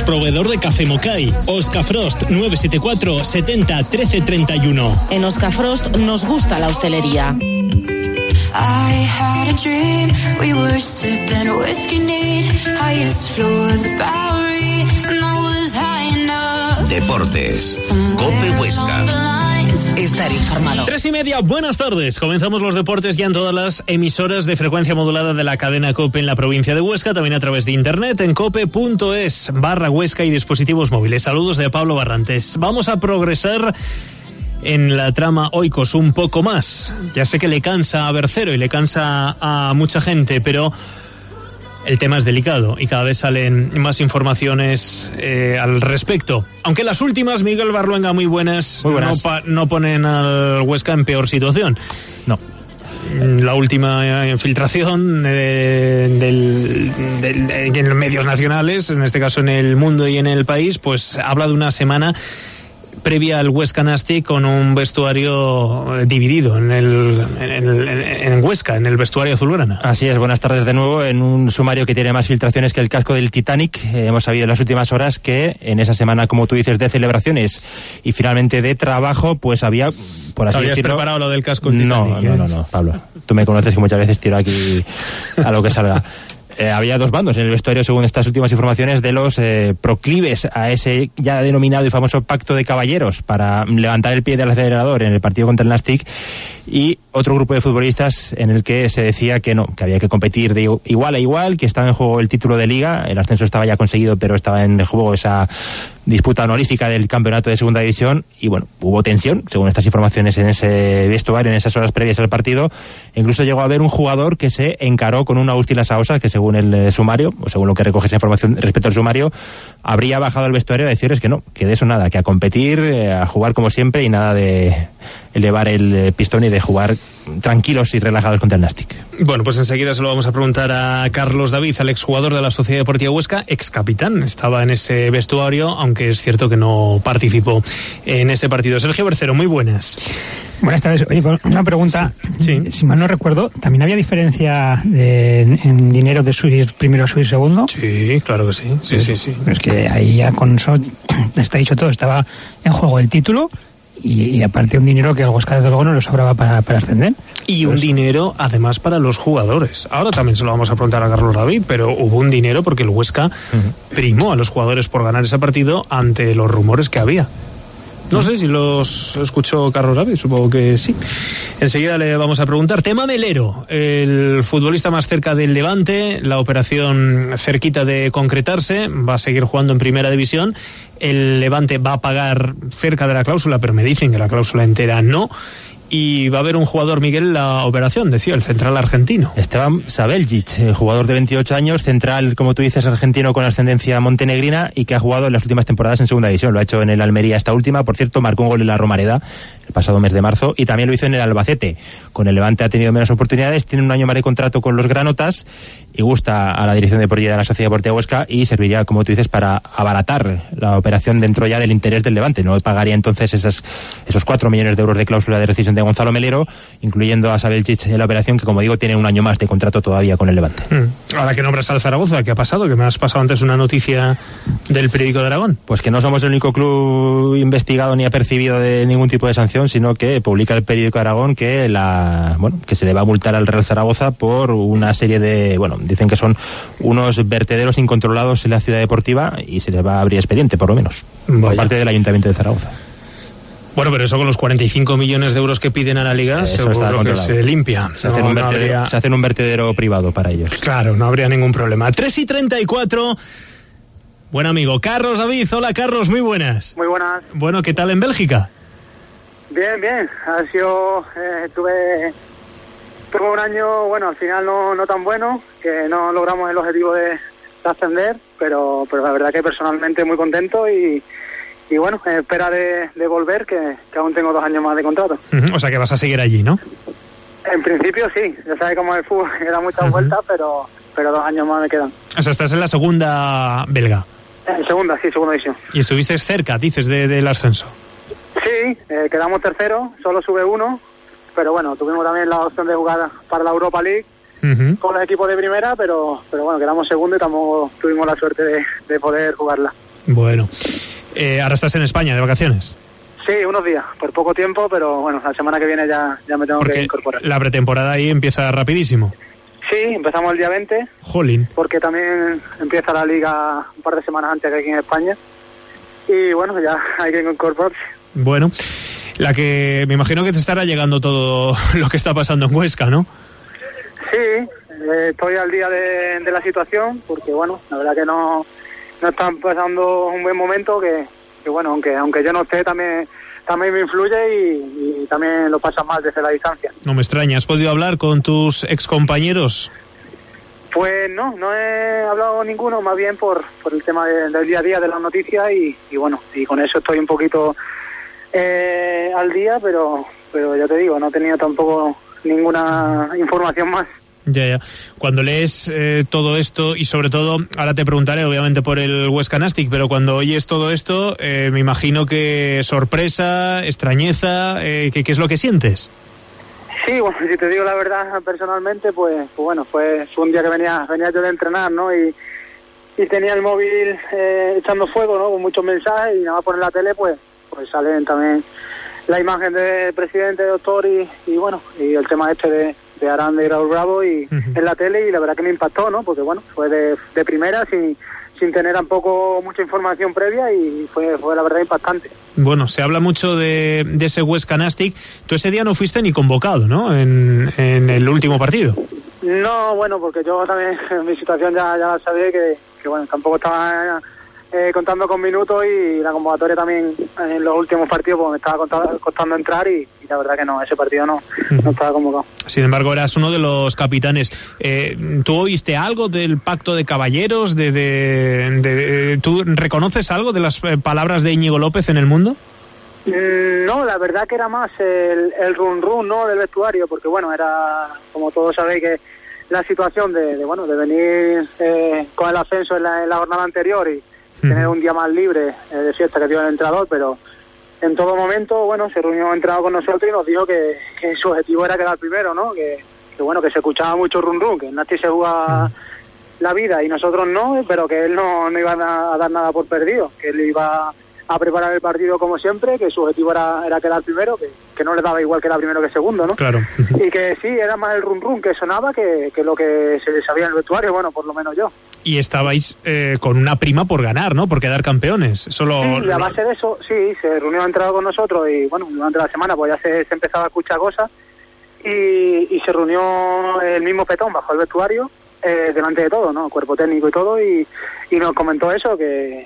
proveedor de café Mocay. Oscafrost 974 70 13 31. En Oscafrost nos gusta la hostelería. I had a dream, we were sipping whiskey neat, highest floor of the Bowery, and I was high enough. Deportes, COPE Huesca. Estar informado. 3:30, buenas tardes. Comenzamos los deportes ya en todas las emisoras de frecuencia modulada de la cadena COPE en la provincia de Huesca, también a través de internet en cope.es/Huesca y dispositivos móviles. Saludos de Pablo Barrantes. Vamos a progresar en la trama Oikos un poco más. Ya sé que le cansa a Bercero y le cansa a mucha gente, pero el tema es delicado y cada vez salen más informaciones al respecto. Aunque las últimas, Miguel Barluenga, muy buenas. No ponen al Huesca en peor situación. No. La última infiltración en medios nacionales, en este caso en El Mundo y en El País, pues habla de una semana previa al Huesca Nastic con un vestuario dividido en Huesca, en el vestuario azulgrana. Así es, buenas tardes de nuevo. En un sumario que tiene más filtraciones que el casco del Titanic, hemos sabido en las últimas horas que en esa semana, como tú dices, de celebraciones y finalmente de trabajo, pues había, por así decirlo... ¿Habías preparado lo del casco del Titanic? No, Pablo. Tú me conoces que muchas veces tiro aquí a lo que salga. Había dos bandos en el vestuario, según estas últimas informaciones, de los proclives a ese ya denominado y famoso pacto de caballeros para levantar el pie del acelerador en el partido contra el Nastic, y otro grupo de futbolistas en el que se decía que no, que había que competir de igual a igual, que estaba en juego el título de liga, el ascenso estaba ya conseguido, pero estaba en juego esa disputa honorífica del campeonato de segunda división, y bueno, hubo tensión, según estas informaciones, en ese vestuario, en esas horas previas al partido. Incluso llegó a haber un jugador que se encaró con un Agustín Lasaosa, que según el sumario, o según lo que recoge esa información respecto al sumario, habría bajado al vestuario a decirles que no, que de eso nada, que a competir, a jugar como siempre y nada de elevar el pistón y de jugar tranquilos y relajados contra el Nastic. Bueno, pues enseguida se lo vamos a preguntar a Carlos David, al exjugador de la Sociedad Deportiva Huesca, excapitán. Estaba en ese vestuario, aunque es cierto que no participó en ese partido. Sergio Bercero, muy buenas. Buenas tardes. Oye, una pregunta. Sí. Si mal no recuerdo, ¿también había diferencia en dinero de subir primero a subir segundo? Sí, claro que sí. Sí. Pero es que ahí ya con eso está dicho todo. Estaba en juego el título y aparte un dinero que al Huesca desde luego no le sobraba para ascender. Y un dinero además para los jugadores. Ahora también se lo vamos a preguntar a Carlos David, pero hubo un dinero porque el Huesca primó a los jugadores por ganar ese partido ante los rumores que había. No sé si los escuchó Carlos David, supongo que sí. Enseguida le vamos a preguntar. Tema Melero, el futbolista más cerca del Levante, la operación cerquita de concretarse, va a seguir jugando en primera división. El Levante va a pagar cerca de la cláusula, pero me dicen que la cláusula entera no. Y va a haber un jugador, Miguel, la operación, decía, el central argentino. Esteban Sabeljic, jugador de 28 años, central, como tú dices, argentino con ascendencia montenegrina y que ha jugado en las últimas temporadas en segunda división. Lo ha hecho en el Almería esta última, por cierto, marcó un gol en la Romareda el pasado mes de marzo y también lo hizo en el Albacete. Con el Levante ha tenido menos oportunidades, tiene un año más de contrato con los granotas y gusta a la dirección deportiva de la Sociedad Deportiva Huesca y serviría, como tú dices, para abaratar la operación dentro ya del interés del Levante. No pagaría entonces esos 4 millones de euros de cláusula de rescisión de Gonzalo Melero, incluyendo a Sabeljic en la operación, que como digo tiene un año más de contrato todavía con el Levante. Ahora que nombras al Zaragoza, ¿qué ha pasado? Que me has pasado antes una noticia del periódico de Aragón. Pues que no somos el único club investigado ni apercibido de ningún tipo de sanción, sino que publica el periódico de Aragón que que se le va a multar al Real Zaragoza por una serie de, dicen que son unos vertederos incontrolados en la ciudad deportiva y se les va a abrir expediente, por lo menos, por parte del Ayuntamiento de Zaragoza. Bueno, pero eso con los 45 millones de euros que piden a la Liga, eso seguro que se limpia. Se hacen un vertedero privado para ellos. Claro, no habría ningún problema. 3:34. Buen amigo, Carlos David. Hola, Carlos, muy buenas. Muy buenas. Bueno, ¿qué tal en Bélgica? Bien. Ha sido... tuve un año, al final no tan bueno, que no logramos el objetivo de ascender, pero la verdad que personalmente muy contento y espera de volver, que aún tengo 2 años más de contrato. O sea que vas a seguir allí, ¿no? En principio sí, ya sabes cómo es el fútbol, que da muchas vueltas, pero 2 años más me quedan. O sea, estás en la segunda belga. En segunda división. Y estuviste cerca, dices, del ascenso. Sí, quedamos tercero, solo sube uno, pero tuvimos también la opción de jugar para la Europa League con el equipo de primera, pero quedamos segundo y tampoco tuvimos la suerte de poder jugarla. Bueno, ahora estás en España de vacaciones. Sí, unos días, por poco tiempo, pero bueno, la semana que viene ya me tengo que incorporar. La pretemporada ahí empieza rapidísimo. Sí, empezamos el día 20. Jolín. Porque también empieza la liga un par de semanas antes que aquí en España. Y bueno, ya hay que incorporarse. Bueno, la que me imagino que te estará llegando todo lo que está pasando en Huesca, ¿no? Sí, estoy al día de la situación, porque bueno, la verdad que no están pasando un buen momento, que bueno, aunque yo no esté, también me influye y también lo pasan mal desde la distancia. No me extraña. ¿Has podido hablar con tus excompañeros? Pues no he hablado con ninguno, más bien por el tema del día a día de las noticias y bueno, y con eso estoy un poquito al día, pero ya te digo, no he tenido tampoco ninguna información más. Ya. Cuando lees todo esto y sobre todo, ahora te preguntaré obviamente por el Huesca Nastic, pero cuando oyes todo esto, me imagino que sorpresa, extrañeza, ¿qué es lo que sientes? Sí, bueno, si te digo la verdad, personalmente, pues bueno, fue un día que venía yo de entrenar, ¿no? Y tenía el móvil echando fuego, ¿no? Con muchos mensajes y nada más poner la tele, pues salen también la imagen del presidente, doctor y bueno, y el tema de Aranda y Raúl Bravo y en la tele, y la verdad que me impactó, ¿no? Porque bueno, fue de primera, sin tener tampoco mucha información previa, y fue la verdad impactante. Bueno, se habla mucho de ese Huesca Nastic. Tú ese día no fuiste ni convocado, ¿no? En el último partido. No, bueno, porque yo también mi situación ya la sabía, que bueno, tampoco estaba contando con minutos, y la convocatoria también en los últimos partidos pues me estaba costando entrar, y la verdad que no, ese partido no estaba convocado. Sin embargo, eras uno de los capitanes. ¿Tú oíste algo del pacto de caballeros? ¿Tú reconoces algo de las palabras de Íñigo López en El Mundo? No, la verdad que era más el run, ¿no?, del vestuario, porque bueno, era, como todos sabéis, que la situación de venir con el ascenso en la jornada anterior y tener un día más libre de fiesta que dio el entrenador, pero en todo momento, bueno, se reunió entrenador con nosotros y nos dijo que su objetivo era quedar primero, ¿no? Que bueno, que se escuchaba mucho run, que Nasti se jugaba la vida y nosotros no, pero que él no iba a dar nada por perdido, que él iba a preparar el partido como siempre, que su objetivo era quedar primero, que no le daba igual quedar primero que segundo, ¿no? Claro. Y que sí, era más el run que sonaba que lo que se sabía en el vestuario, bueno, por lo menos yo. Y estabais con una prima por ganar, ¿no? Por quedar campeones. Sí, a base de eso, sí, se reunió entrenador con nosotros y bueno, durante la semana pues ya se empezaba a escuchar cosas y se reunió el mismo Petón bajo el vestuario, delante de todo, ¿no? Cuerpo técnico y todo, y nos comentó eso, que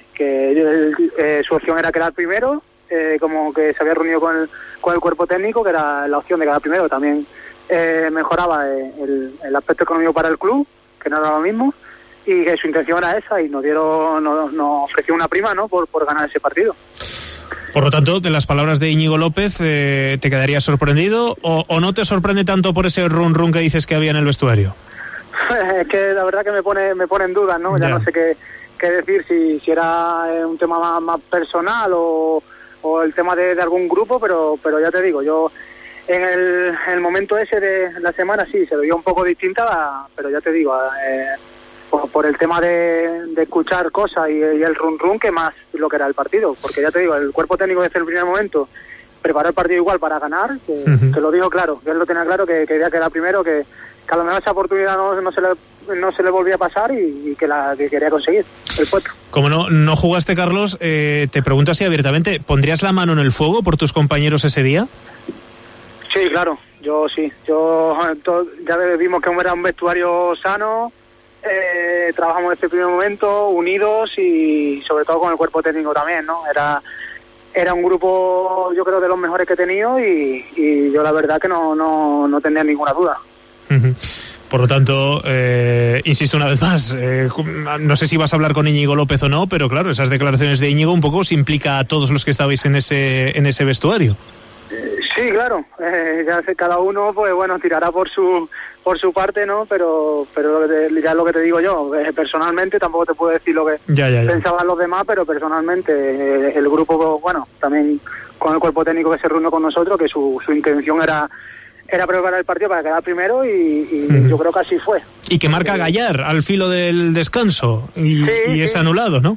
su opción era quedar primero, como que se había reunido con el cuerpo técnico, que era la opción de quedar primero. También mejoraba el aspecto económico para el club, que no era lo mismo, y que su intención era esa, y nos ofreció una prima, ¿no?, por ganar ese partido. Por lo tanto, de las palabras de Íñigo López, ¿te quedarías sorprendido o no te sorprende tanto por ese run que dices que había en el vestuario? Es que la verdad que me pone en duda, ¿no? Ya no sé qué decir, si era un tema más personal o el tema de algún grupo, pero ya te digo, yo en el momento ese de la semana sí se veía un poco distinta, pero ya te digo, por el tema de escuchar cosas y el run que más lo que era el partido, porque ya te digo, el cuerpo técnico desde el primer momento preparó el partido igual para ganar, que lo dijo claro, que él lo tenía claro, que quería quedar primero, que a lo mejor esa oportunidad no se le volvía a pasar y que quería conseguir el puesto. Como no jugaste, Carlos, te pregunto así abiertamente, ¿pondrías la mano en el fuego por tus compañeros ese día? Sí, claro, yo sí. Ya vimos que era un vestuario sano, trabajamos desde el primer momento, unidos y sobre todo con el cuerpo técnico también, ¿no? Era un grupo, yo creo, de los mejores que he tenido y yo la verdad que no tenía ninguna duda. Por lo tanto, insisto una vez más, no sé si vas a hablar con Íñigo López o no, pero claro, esas declaraciones de Íñigo un poco os implica a todos los que estabais en ese vestuario. Sí, claro, ya sé, cada uno pues bueno tirará por su parte, ¿no? Pero ya es lo que te digo yo, personalmente tampoco te puedo decir lo que pensaban los demás, pero personalmente el grupo, bueno, también con el cuerpo técnico que se reunió con nosotros, que su intención era preparar el partido para quedar primero y yo creo que así fue. Y que marca Gallar al filo del descanso y es anulado, ¿no?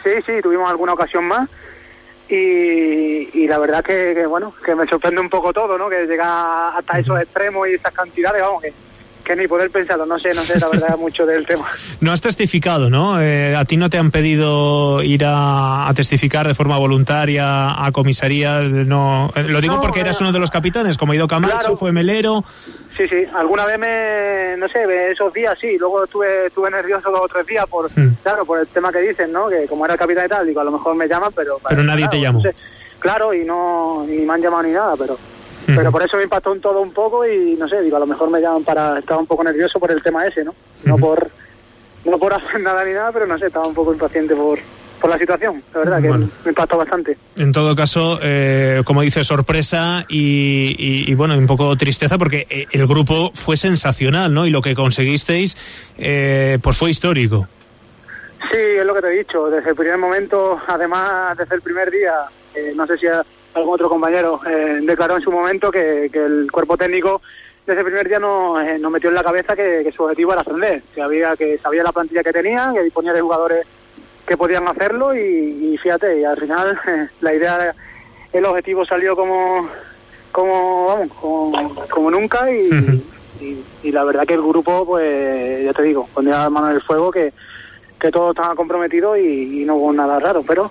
Sí, tuvimos alguna ocasión más y la verdad que me sorprende un poco todo, ¿no? Que llega hasta esos extremos y esas cantidades, vamos, que ni poder pensarlo, no sé la verdad mucho del tema. No has testificado, ¿no? A ti no te han pedido ir a testificar de forma voluntaria a comisaría, no. Lo digo porque eras uno de los capitanes, como ha ido Camacho, claro. Fue Melero. Sí, alguna vez esos días sí, luego estuve nervioso 2 o 3 días por el tema que dicen, ¿no? Que como era el capitán y tal, digo, a lo mejor me llaman, pero nadie te llamó. No sé. Claro, y ni me han llamado ni nada, pero por eso me impactó en todo un poco y no sé, digo, a lo mejor me llaman estaba un poco nervioso por el tema ese, ¿no? No por hacer nada ni nada, pero no sé, estaba un poco impaciente por la situación, la verdad, que me impactó bastante. En todo caso, como dices, sorpresa y bueno, un poco tristeza porque el grupo fue sensacional, ¿no? Y lo que conseguisteis, pues fue histórico. Sí, es lo que te he dicho, desde el primer momento, además, desde el primer día, no sé si algún otro compañero declaró en su momento que el cuerpo técnico desde el primer día nos metió en la cabeza que su objetivo era ascender, que sabía la plantilla que tenía, que disponía de jugadores que podían hacerlo y fíjate, y al final la idea, el objetivo salió como nunca y la verdad que el grupo, pues ya te digo, ponía la mano en el fuego que todo estaba comprometido y no hubo nada raro, pero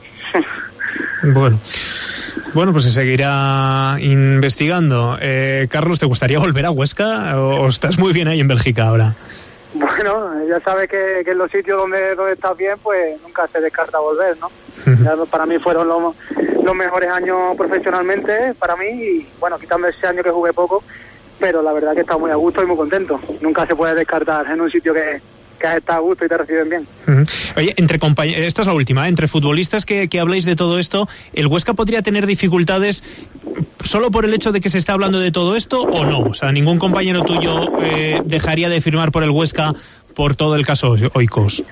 Bueno, pues se seguirá investigando. Carlos, ¿te gustaría volver a Huesca o estás muy bien ahí en Bélgica ahora? Bueno, ya sabes que en los sitios donde estás bien, pues nunca se descarta volver, ¿no? Ya para mí fueron los mejores años profesionalmente, para mí, y bueno, quitando ese año que jugué poco, pero la verdad que he estado muy a gusto y muy contento. Nunca se puede descartar en un sitio que has estado a gusto y te reciben bien. Oye, esta es la última, entre futbolistas que habláis de todo esto, ¿el Huesca podría tener dificultades solo por el hecho de que se está hablando de todo esto o no? O sea, ¿ningún compañero tuyo dejaría de firmar por el Huesca por todo el caso Oikos?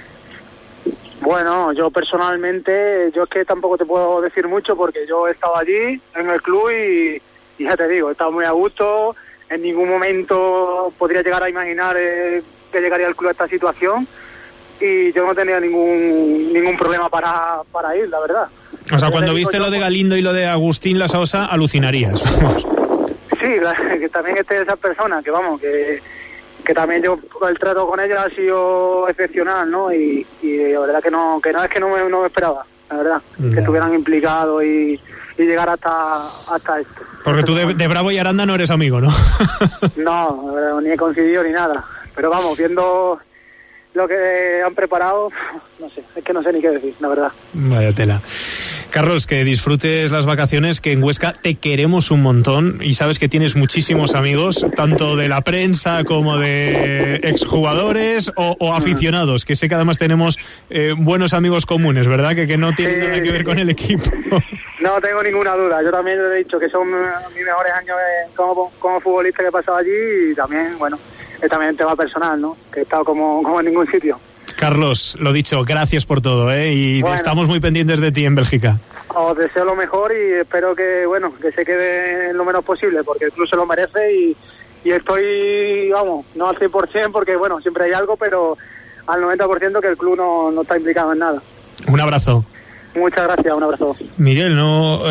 Bueno, yo personalmente, es que tampoco te puedo decir mucho porque yo he estado allí en el club y ya te digo, he estado muy a gusto, en ningún momento podría llegar a imaginar que llegaría el club a esta situación y yo no tenía ningún problema para ir, la verdad. O sea, cuando viste lo de Galindo y lo de Agustín Lasaosa, alucinarías. Sí, que también esté esa persona, que también el trato con ella ha sido excepcional, ¿no? Y la verdad que no es que no me esperaba, la verdad, que estuvieran implicados y llegar hasta esto. Porque tú de Bravo y Aranda no eres amigo, ¿no? No, ni he coincidido ni nada. Pero vamos, viendo lo que han preparado, no sé, es que no sé ni qué decir, la verdad. Vaya tela. Carlos, que disfrutes las vacaciones, que en Huesca te queremos un montón y sabes que tienes muchísimos amigos, tanto de la prensa como de exjugadores o aficionados, que sé que además tenemos buenos amigos comunes, ¿verdad? Que no tienen nada que ver con el equipo. No tengo ninguna duda, yo también le he dicho que son mis mejores años como futbolista que he pasado allí y también, bueno, es también un tema personal, ¿no? Que he estado como en ningún sitio. Carlos, lo dicho, gracias por todo, y bueno, estamos muy pendientes de ti en Bélgica. Os deseo lo mejor y espero que se quede lo menos posible, porque el club se lo merece y estoy, no al 100%, porque bueno, siempre hay algo, pero al 90% que el club no está implicado en nada. Un abrazo. Muchas gracias, un abrazo. Miguel, no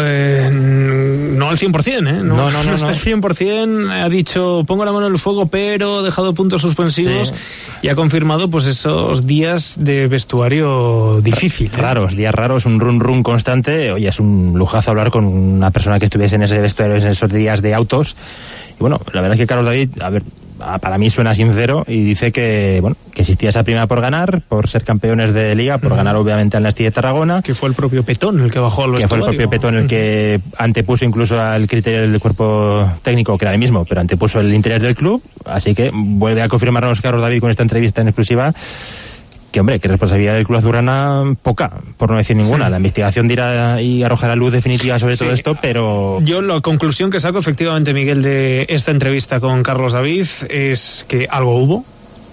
al 100%, ¿eh? No está al 100%, ha dicho, pongo la mano en el fuego, pero dejado puntos suspensivos, y ha confirmado pues esos días de vestuario difícil. Días raros, un run constante. Oye, es un lujazo hablar con una persona que estuviese en ese vestuario en esos días de autos. Y bueno, la verdad es que Carlos David, para mí suena sincero y dice que existía esa prima por ganar, por ser campeones de liga, por ganar obviamente al Nasti de Tarragona. Que fue el propio Petón el que bajó al vestuario. Que fue el propio Petón el que antepuso incluso al criterio del cuerpo técnico, que era el mismo, pero antepuso el interés del club. Así que vuelve a confirmarnos Carlos David con esta entrevista en exclusiva que responsabilidad del club azulgrana poca, por no decir ninguna. La investigación dirá y arrojará luz definitiva sobre todo esto, pero yo la conclusión que saco efectivamente, Miguel, de esta entrevista con Carlos David es que algo hubo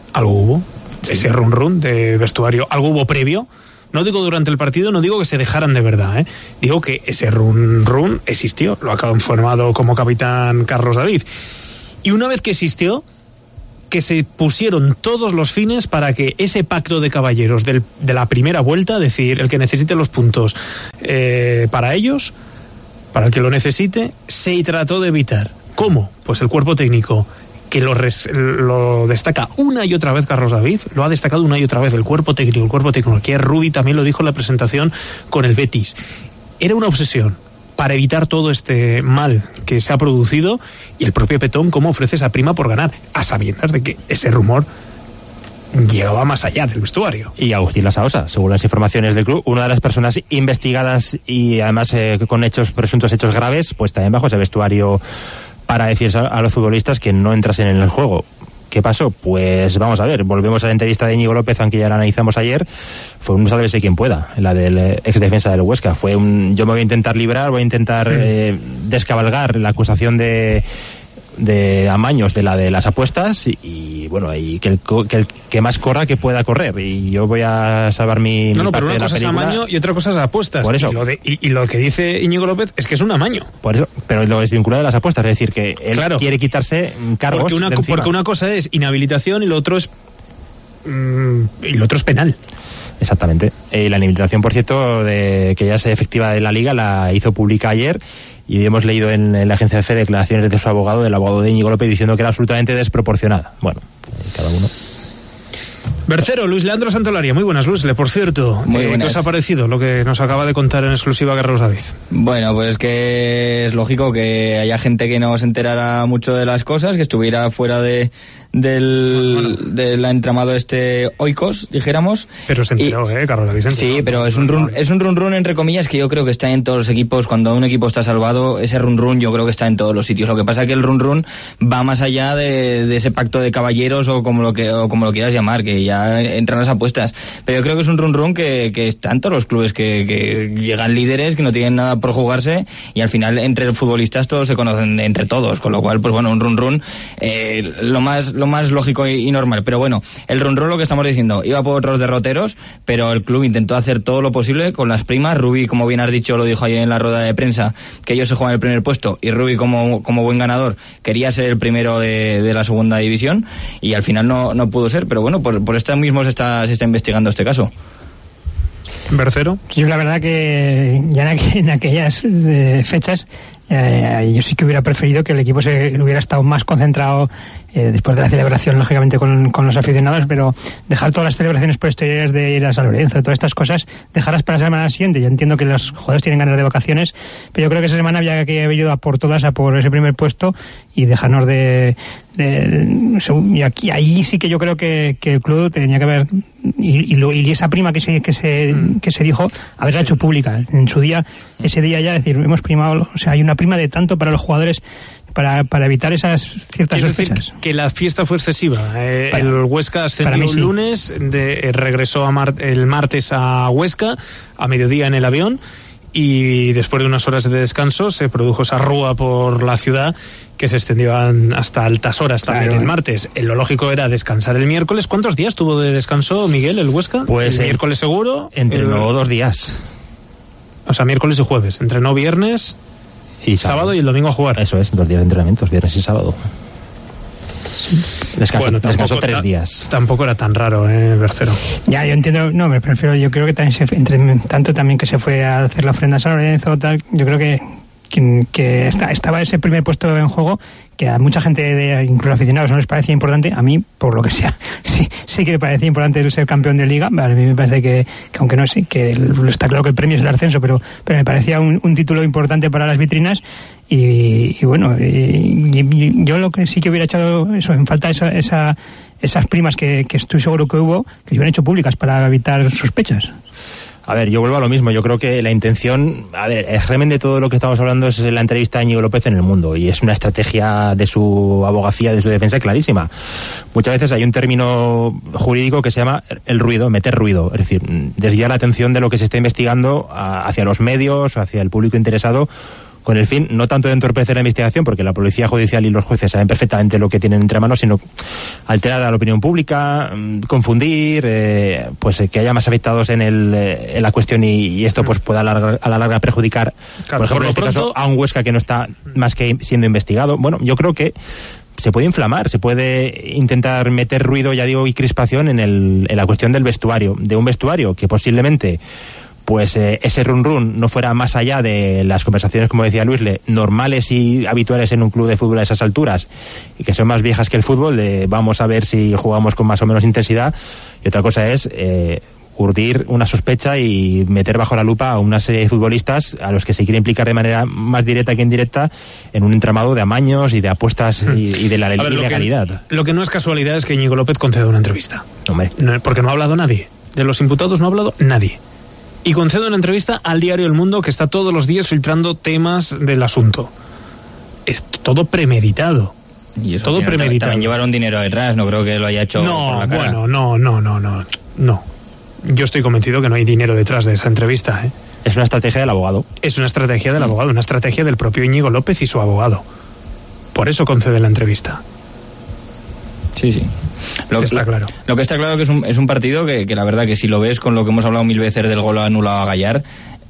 ese run de vestuario, algo hubo previo. No digo durante el partido, no digo que se dejaran de verdad, digo que ese run existió, lo ha confirmado como capitán Carlos David, y una vez que existió, que se pusieron todos los fines para que ese pacto de caballeros de la primera vuelta, es decir, el que necesite los puntos para ellos, para el que lo necesite, se trató de evitar. ¿Cómo? Pues el cuerpo técnico, que lo destaca una y otra vez Carlos David, lo ha destacado una y otra vez el cuerpo técnico, que Rubi también lo dijo en la presentación con el Betis. Era una obsesión para evitar todo este mal que se ha producido, y el propio Petón cómo ofrece esa prima por ganar, a sabiendas de que ese rumor llegaba más allá del vestuario. Y Agustín Lasaosa, según las informaciones del club, una de las personas investigadas y además con presuntos hechos graves, pues también bajo ese vestuario para decir a los futbolistas que no entrasen en el juego. ¿Qué pasó? Pues vamos a ver, volvemos a la entrevista de Íñigo López, aunque ya la analizamos ayer. Fue un sálvese quien pueda, la del ex defensa del Huesca. Fue yo me voy a intentar librar, voy a intentar descabalgar la acusación de amaños de las apuestas y bueno, y que el que más corra que pueda correr, y yo voy a salvar mi parte pero una de la cosa película. es amaño y otra cosa es apuestas. Por eso. Y lo que dice Íñigo López es que es un amaño. Por eso, pero lo desvinculado de las apuestas, es decir, que él quiere quitarse cargos porque una cosa es inhabilitación y lo otro es penal. Exactamente. La inhabilitación, por cierto, que ya es efectiva de la Liga, la hizo pública ayer. Y hoy hemos leído en la agencia de fe declaraciones de su abogado, del abogado de Íñigo López, diciendo que era absolutamente desproporcionada. Bueno, cada uno. Bercero, Luis Leandro Santolaria. Muy buenas, Luis. Por cierto, ¿qué os ha parecido lo que nos acaba de contar en exclusiva Carlos David? Bueno, pues que es lógico que haya gente que no se enterara mucho de las cosas, que estuviera fuera del entramado Oikos, dijéramos. Pero se enteró, Carlos David se enteró. Sí, pero es un run entre comillas, que yo creo que está en todos los equipos. Cuando un equipo está salvado, ese run yo creo que está en todos los sitios. Lo que pasa es que el run va más allá de ese pacto de caballeros o como lo quieras llamar, que ya entran las apuestas. Pero yo creo que es un run que está en todos los clubes, que llegan líderes que no tienen nada por jugarse, y al final entre los futbolistas todos se conocen entre todos, con lo cual pues bueno, un run lo más lógico y normal. Pero bueno, el run lo que estamos diciendo iba por otros derroteros, pero el club intentó hacer todo lo posible con las primas. Rubi, como bien has dicho, lo dijo ayer en la rueda de prensa, que ellos se juegan el primer puesto, y Rubi como buen ganador quería ser el primero de la segunda división, y al final no pudo ser. Pero bueno, por esto mismo se está investigando este caso. Bercero. Yo la verdad que ya en aquellas fechas yo sí que hubiera preferido que el equipo se hubiera estado más concentrado después de la celebración, lógicamente con los aficionados, pero dejar todas las celebraciones posteriores de ir a San Lorenzo, todas estas cosas, dejarlas para la semana siguiente. Yo entiendo que los jugadores tienen ganas de vacaciones, pero yo creo que esa semana había que haber ido a por todas, a por ese primer puesto, y dejarnos y aquí ahí sí que yo creo que el club tenía que haber, y esa prima que se dijo, haberla hecho pública en su día, ese día ya, decir, hemos primado, o sea, hay una prima de tanto para los jugadores para evitar esas ciertas sospechas. Que la fiesta fue excesiva. El Huesca ascendió un lunes, regresó el martes a Huesca a mediodía en el avión, y después de unas horas de descanso se produjo esa rúa por la ciudad que se extendió hasta altas horas también el martes. Lo lógico era descansar el miércoles. ¿Cuántos días tuvo de descanso, Miguel, el Huesca? Pues el miércoles seguro. Entrenó 2 días. O sea, miércoles y jueves. Entrenó viernes y sábado, y el domingo a jugar. Eso es, 2 días de entrenamientos, viernes y sábado. Descansó 3 días. Tampoco era tan raro, Bercero. Ya, yo entiendo, me prefiero, yo creo que también entre tanto también que se fue a hacer la ofrenda a San Lorenzo, tal, yo creo que estaba ese primer puesto en juego, que a mucha gente, incluso aficionados, no les parecía importante. A mí, por lo que sea, sí que me parecía importante el ser campeón de Liga. A mí me parece que aunque no sé, que está claro que el premio es el ascenso, pero me parecía un título importante para las vitrinas. Y bueno, yo lo que sí que hubiera echado eso en falta, esas primas que estoy seguro que hubo, que se hubieran hecho públicas para evitar sospechas. A ver, yo vuelvo a lo mismo. Yo creo que la intención, el germen de todo lo que estamos hablando es la entrevista a Íñigo López en El Mundo, y es una estrategia de su abogacía, de su defensa clarísima. Muchas veces hay un término jurídico que se llama el ruido, meter ruido, es decir, desviar la atención de lo que se está investigando hacia los medios, hacia el público interesado, con el fin no tanto de entorpecer la investigación, porque la policía judicial y los jueces saben perfectamente lo que tienen entre manos, sino alterar a la opinión pública, confundir, pues que haya más afectados en la cuestión, y esto pues pueda a la larga perjudicar, por ejemplo, en este caso, a un Huesca que no está más que siendo investigado. Bueno, yo creo que se puede inflamar, se puede intentar meter ruido, ya digo, y crispación en la cuestión del vestuario, de un vestuario que posiblemente pues ese run no fuera más allá de las conversaciones, como decía Luisle, normales y habituales en un club de fútbol a esas alturas, y que son más viejas que el fútbol, de vamos a ver si jugamos con más o menos intensidad, y otra cosa es urdir una sospecha y meter bajo la lupa a una serie de futbolistas a los que se quiere implicar de manera más directa que indirecta en un entramado de amaños y de apuestas y de la ilegalidad. Lo que no es casualidad es que Íñigo López conceda una entrevista. Hombre. Porque no ha hablado nadie. De los imputados no ha hablado nadie. Y concede una entrevista al diario El Mundo, que está todos los días filtrando temas del asunto. Es todo premeditado. Y eso todo premeditado. También llevaron dinero detrás, no creo que lo haya hecho por la cara. No. Yo estoy convencido que no hay dinero detrás de esa entrevista. Es una estrategia del abogado. Es una estrategia del abogado, una estrategia del propio Íñigo López y su abogado. Por eso concede la entrevista. Sí. Está claro. Lo que está claro que es un partido que la verdad que si lo ves con lo que hemos hablado 1000 veces del gol anulado a Gallar,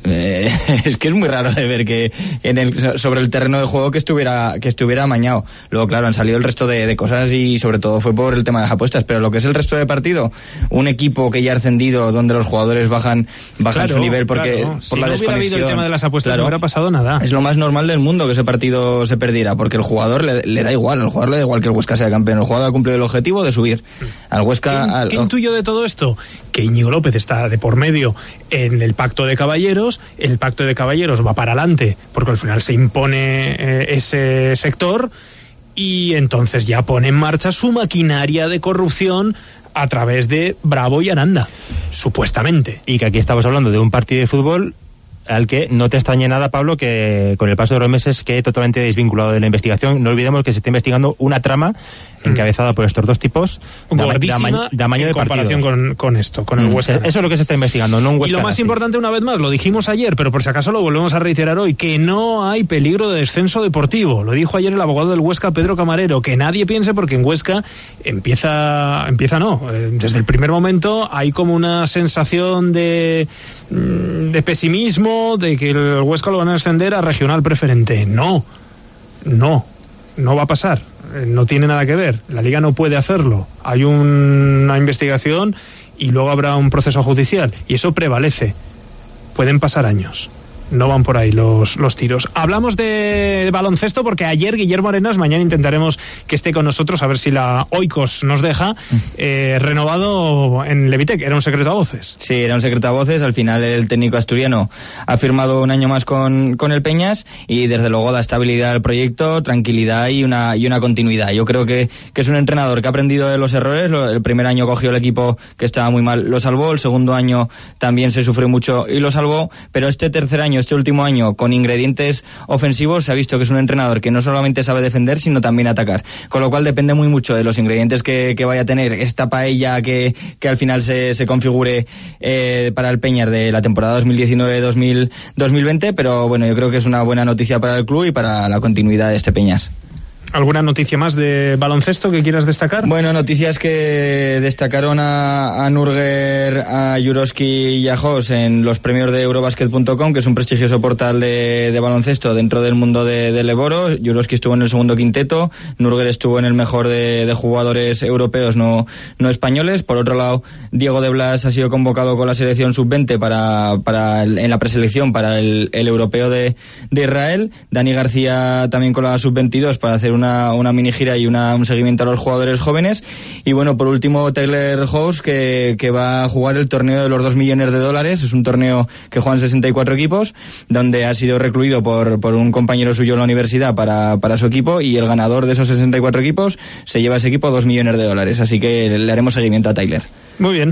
es que es muy raro de ver que sobre el terreno de juego que estuviera amañado. Luego, claro, han salido el resto de cosas y sobre todo fue por el tema de las apuestas, pero lo que es el resto de partido, un equipo que ya ha ascendido, donde los jugadores bajan su nivel por la desconexión. Si no hubiera habido el tema de las apuestas, no hubiera pasado nada. Es lo más normal del mundo que ese partido se perdiera, porque el jugador le da igual, al jugador le da igual que el Huesca sea campeón. El jugador ha cumplido el objetivo de subir. Al Huesca... ¿Qué intuyo de todo esto? Que Íñigo López está de por medio en el pacto de caballeros. El pacto de caballeros va para adelante porque al final se impone ese sector, y entonces ya pone en marcha su maquinaria de corrupción a través de Bravo y Aranda, supuestamente. Y que aquí estamos hablando de un partido de fútbol al que no te extrañe nada, Pablo, que con el paso de los meses quede totalmente desvinculado de la investigación. No olvidemos que se está investigando una trama encabezada por estos dos tipos gordísima de amaño en de comparación con el Huesca. Eso es lo que se está investigando, no un Huesca. Y lo más importante, una vez más, lo dijimos ayer, pero por si acaso lo volvemos a reiterar hoy, que no hay peligro de descenso deportivo. Lo dijo ayer el abogado del Huesca, Pedro Camarero, que nadie piense, porque en Huesca desde el primer momento hay como una sensación de pesimismo, de que el Huesca lo van a ascender a regional preferente. No va a pasar. No tiene nada que ver. La Liga no puede hacerlo. Hay una investigación y luego habrá un proceso judicial, y eso prevalece. Pueden pasar años. No van por ahí los tiros. Hablamos de baloncesto porque ayer Guillermo Arenas, mañana intentaremos que esté con nosotros, a ver si la Oikos nos deja, renovado en Levitec. Era un secreto a voces. Sí, era un secreto a voces. Al final el técnico asturiano ha firmado un año más con el Peñas, y desde luego da estabilidad al proyecto, tranquilidad y una continuidad. Yo creo que es un entrenador que ha aprendido de los errores. El primer año cogió el equipo que estaba muy mal, lo salvó. El segundo año también se sufrió mucho y lo salvó, pero este tercer año, este último año, con ingredientes ofensivos, se ha visto que es un entrenador que no solamente sabe defender, sino también atacar, con lo cual depende muy mucho de los ingredientes que vaya a tener esta paella que al final se configure para el Peñas de la temporada 2019-2020, pero bueno, yo creo que es una buena noticia para el club y para la continuidad de este Peñas. ¿Alguna noticia más de baloncesto que quieras destacar? Bueno, noticias que destacaron a Nurger, a Juroski y a Jos en los premios de Eurobasket.com, que es un prestigioso portal de baloncesto dentro del mundo del Eboro. Juroski estuvo en el segundo quinteto, Nurger estuvo en el mejor de jugadores europeos no españoles. Por otro lado, Diego de Blas ha sido convocado con la selección sub-20 en la preselección para el europeo de Israel. Dani García también con la sub-22 para hacer una mini gira y un seguimiento a los jugadores jóvenes. Y bueno, por último, Tyler House, que va a jugar el torneo de los $2 millones. Es un torneo que juegan 64 equipos, donde ha sido recluido por un compañero suyo en la universidad para su equipo, y el ganador de esos 64 equipos se lleva ese equipo $2 millones. Así que le haremos seguimiento a Tyler. Muy bien.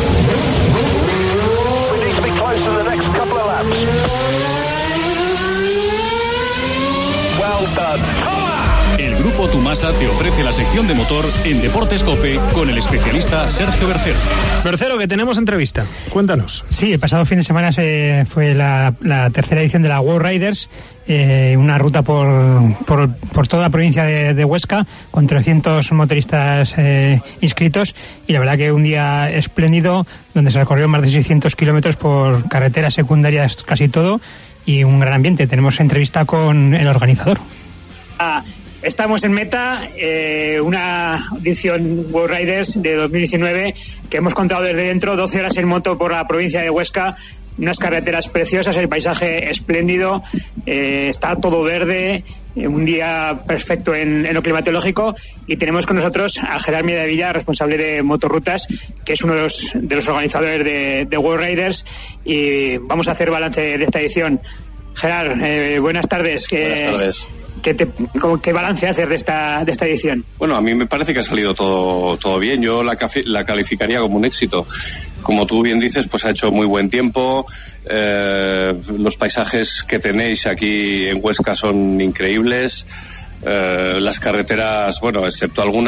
El Grupo Tumasa te ofrece la sección de motor en Deportes COPE con el especialista Sergio Bercero. Bercero, que tenemos entrevista. Cuéntanos. Sí, el pasado fin de semana fue la tercera edición de la World Riders, una ruta por toda la provincia de Huesca, con 300 motoristas inscritos, y la verdad que un día espléndido, donde se recorrió más de 600 kilómetros por carreteras secundarias, casi todo, y un gran ambiente. Tenemos entrevista con el organizador. Estamos en meta, una edición World Riders de 2019 que hemos contado desde dentro, 12 horas en moto por la provincia de Huesca, unas carreteras preciosas, el paisaje espléndido, está todo verde, un día perfecto en lo climatológico, y tenemos con nosotros a Gerard Miedavilla, responsable de Motorrutas, que es uno de los organizadores de World Riders, y vamos a hacer balance de esta edición. Gerard, buenas tardes. Buenas tardes. ¿Qué balance haces de esta edición? Bueno, a mí me parece que ha salido todo bien. Yo la calificaría como un éxito. Como tú bien dices, pues ha hecho muy buen tiempo. Los paisajes que tenéis aquí en Huesca son increíbles. Las carreteras, bueno, excepto algún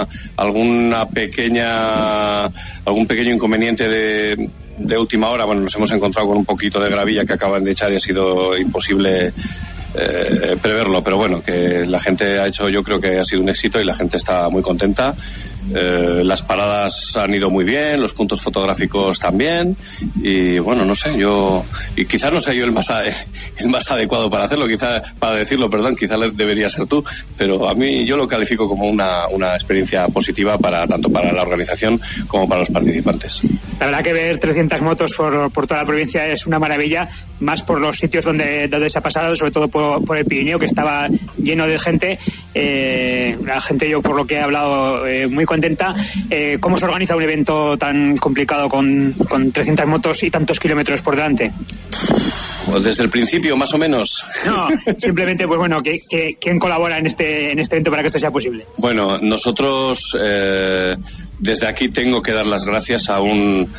pequeño inconveniente de última hora, bueno, nos hemos encontrado con un poquito de gravilla que acaban de echar y ha sido imposible preverlo, pero bueno, que la gente ha hecho, yo creo que ha sido un éxito y la gente está muy contenta. Las paradas han ido muy bien, los puntos fotográficos también, y bueno, no sé, y quizás no sea yo el más adecuado para hacerlo, quizás debería ser tú, pero a mí yo lo califico como una experiencia positiva tanto para la organización como para los participantes. La verdad que ver 300 motos por toda la provincia es una maravilla, más por los sitios donde se ha pasado, sobre todo por el Pirineo, que estaba lleno de gente. La gente, yo por lo que he hablado, muy contenta. ¿Cómo se organiza un evento tan complicado con 300 motos y tantos kilómetros por delante? Pues desde el principio, más o menos. No, simplemente, pues bueno, ¿quién colabora en este evento para que esto sea posible? Bueno, nosotros desde aquí tengo que dar las gracias a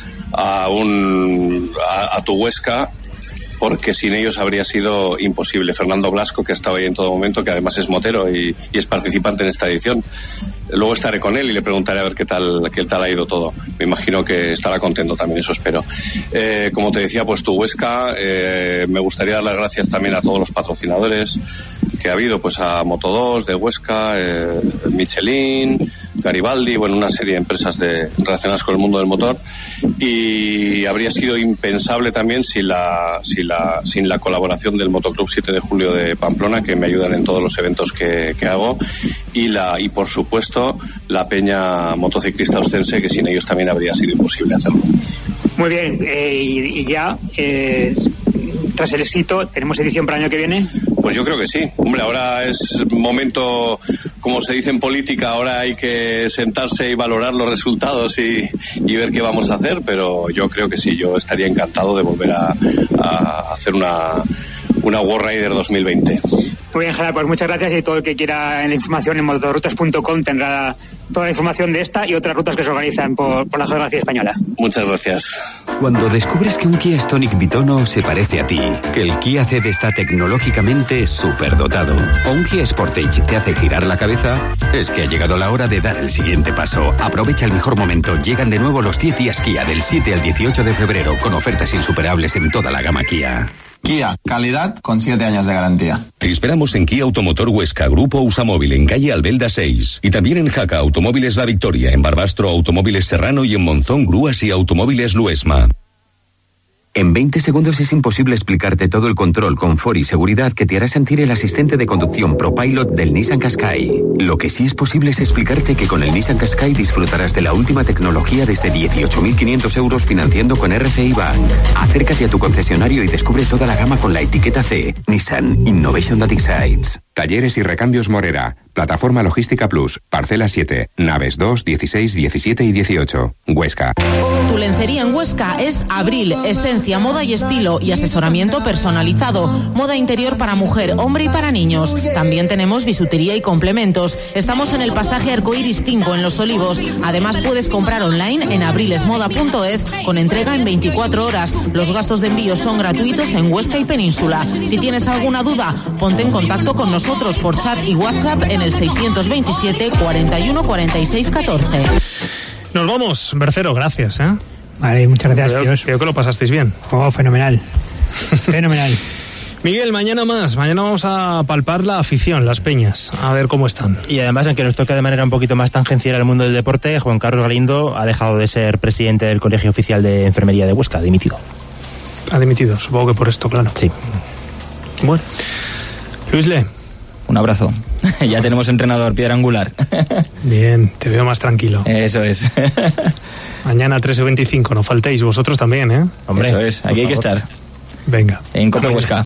tu Huesca, porque sin ellos habría sido imposible. Fernando Blasco, que ha estado ahí en todo momento, que además es motero y es participante en esta edición. Luego estaré con él y le preguntaré a ver qué tal ha ido todo. Me imagino que estará contento también, eso espero. Como te decía, pues tu Huesca, me gustaría dar las gracias también a todos los patrocinadores que ha habido, pues a Moto2 de Huesca, Michelin, Garibaldi, bueno, una serie de empresas relacionadas con el mundo del motor, y habría sido impensable también sin la colaboración del Motoclub 7 de Julio de Pamplona, que me ayudan en todos los eventos que hago, y por supuesto la Peña Motociclista Ostense, que sin ellos también habría sido imposible hacerlo. Muy bien, y ya tras el éxito, ¿tenemos edición para el año que viene? Pues yo creo que sí. Hombre, ahora es momento, como se dice en política, ahora hay que sentarse y valorar los resultados y ver qué vamos a hacer, pero yo creo que sí, yo estaría encantado de volver a hacer una World Rider 2020. Muy bien, Gerard, pues muchas gracias, y todo el que quiera la información en motorrutas.com tendrá toda la información de esta y otras rutas que se organizan por la geografía española. Muchas gracias. Cuando descubres que un Kia Stonic Bitono se parece a ti, que el Kia Ceed está tecnológicamente superdotado, o un Kia Sportage te hace girar la cabeza, es que ha llegado la hora de dar el siguiente paso. Aprovecha el mejor momento. Llegan de nuevo los 10 días Kia del 7 al 18 de febrero con ofertas insuperables en toda la gama Kia. Kia, calidad con 7 años de garantía. Te esperamos en Kia Automotor Huesca, Grupo Usamóvil, en calle Albelda 6. Y también en Jaca Automóviles La Victoria, en Barbastro Automóviles Serrano y en Monzón Grúas y Automóviles Luesma. En 20 segundos es imposible explicarte todo el control, confort y seguridad que te hará sentir el asistente de conducción ProPilot del Nissan Qashqai. Lo que sí es posible es explicarte que con el Nissan Qashqai disfrutarás de la última tecnología desde 18.500 euros financiando con RCI Bank. Acércate a tu concesionario y descubre toda la gama con la etiqueta C. Nissan Innovation That Excites. Talleres y recambios Morera. Plataforma Logística Plus. Parcela 7. Naves 2, 16, 17 y 18. Huesca. Tu lencería en Huesca es Abril. Esencia, moda y estilo y asesoramiento personalizado. Moda interior para mujer, hombre y para niños. También tenemos bisutería y complementos. Estamos en el pasaje Arcoiris 5 en Los Olivos. Además puedes comprar online en abrilesmoda.es con entrega en 24 horas. Los gastos de envío son gratuitos en Huesca y Península. Si tienes alguna duda, ponte en contacto con nosotros por chat y WhatsApp en el 627 41 46 14. Nos vamos, Bercero, gracias. Vale, muchas gracias. Creo que lo pasasteis bien. Oh, fenomenal. Fenomenal. Miguel, mañana vamos a palpar la afición, las peñas, a ver cómo están. Y además, aunque nos toca de manera un poquito más tangencial al mundo del deporte, Juan Carlos Galindo ha dejado de ser presidente del Colegio Oficial de Enfermería de Huesca, dimitido. Ha dimitido, supongo que por esto, claro. Sí. Bueno, Luis Le, Un abrazo. Ya tenemos entrenador, piedra angular. Bien, te veo más tranquilo. Eso es. Mañana 13:25, no faltéis, vosotros también, ¿eh? Hombre, eso es, aquí hay que estar. Venga. En COPE Huesca.